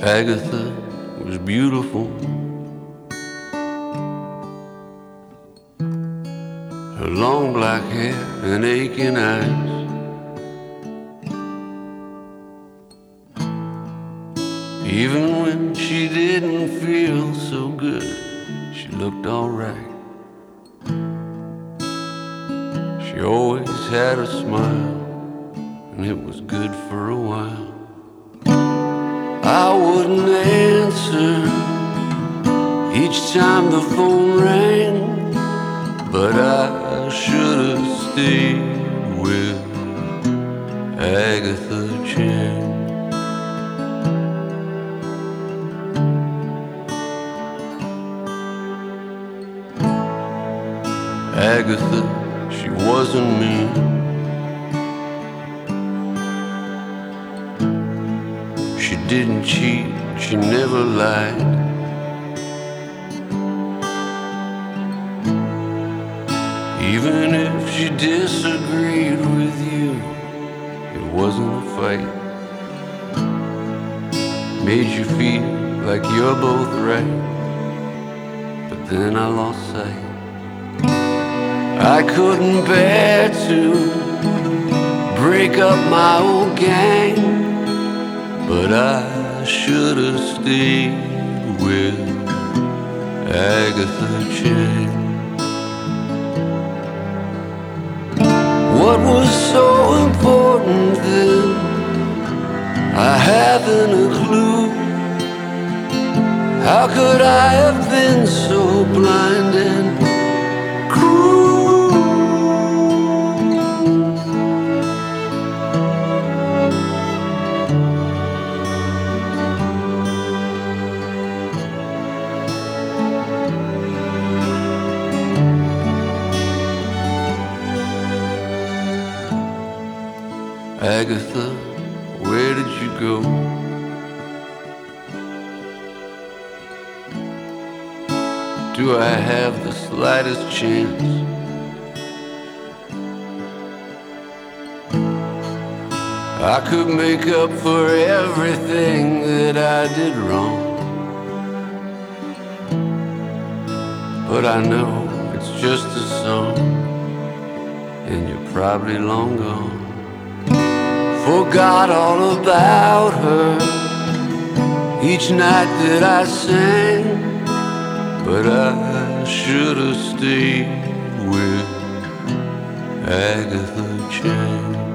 Agatha was beautiful. Her long black hair and aching eyes. Even when she didn't feel so good, she looked alright. She always had a smile, and it was good for a while. I wouldn't answer each time the phone rang, but I should have stayed with Agatha Chang. Agatha, she wasn't mean. She didn't cheat, she never lied. Even if she disagreed with you, it wasn't a fight. Made you feel like you're both right, but then I lost sight. I couldn't bear to break up my old gang, but I should have stayed with Agatha Chang. What was so important then? I haven't a clue. How could I have been so blind and cruel? Agatha, where did you go? Do I have the slightest chance? I could make up for everything that I did wrong, but I know it's just a song, and you're probably long gone. Forgot all about her each night that I sang, but I should have stayed with Agatha Chang.